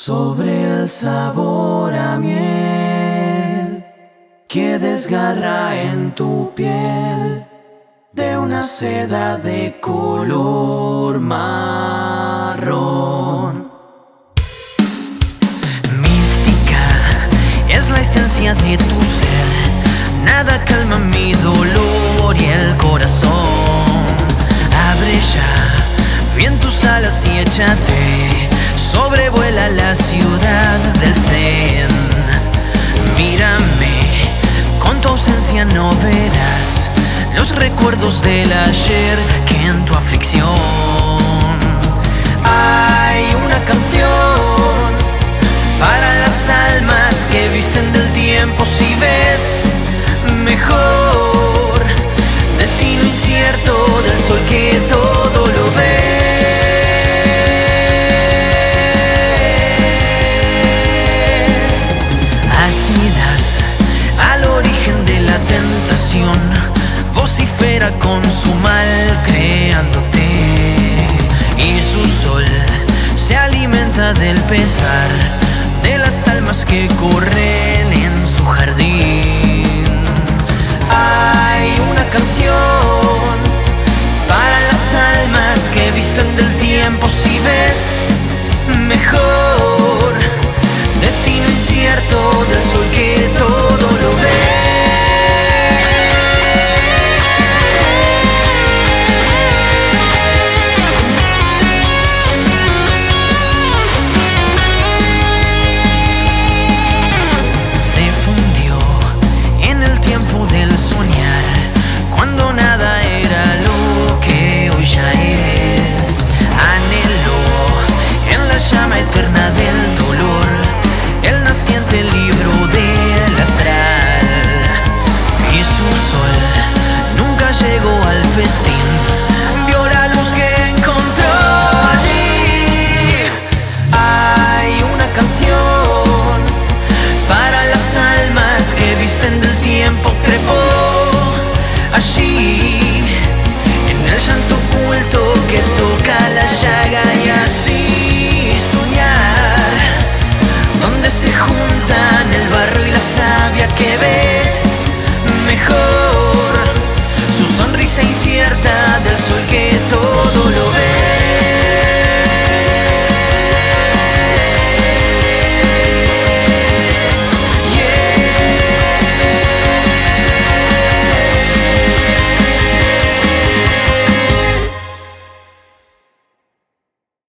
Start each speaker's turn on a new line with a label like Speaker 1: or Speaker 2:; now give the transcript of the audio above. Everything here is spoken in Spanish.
Speaker 1: sobre el sabor a miel que desgarra en tu piel de una seda de color marrón.
Speaker 2: Mística es la esencia de tu ser, nada calma mi dolor y el corazón. Abre ya bien tus alas y échate, sobrevuela la ciudad del Zen. Mírame, con tu ausencia no verás los recuerdos del ayer que en tu aflicción. Hay una canción para las almas que visten del tiempo. Si ves mejor, destino incierto del sol que todo lo ve. Asidas al origen de la tentación, vocifera con su mal creándote, y su sol se alimenta del pesar de las almas que corren en su jardín. Hay una canción para las almas que visten del tiempo. Si ves mejor,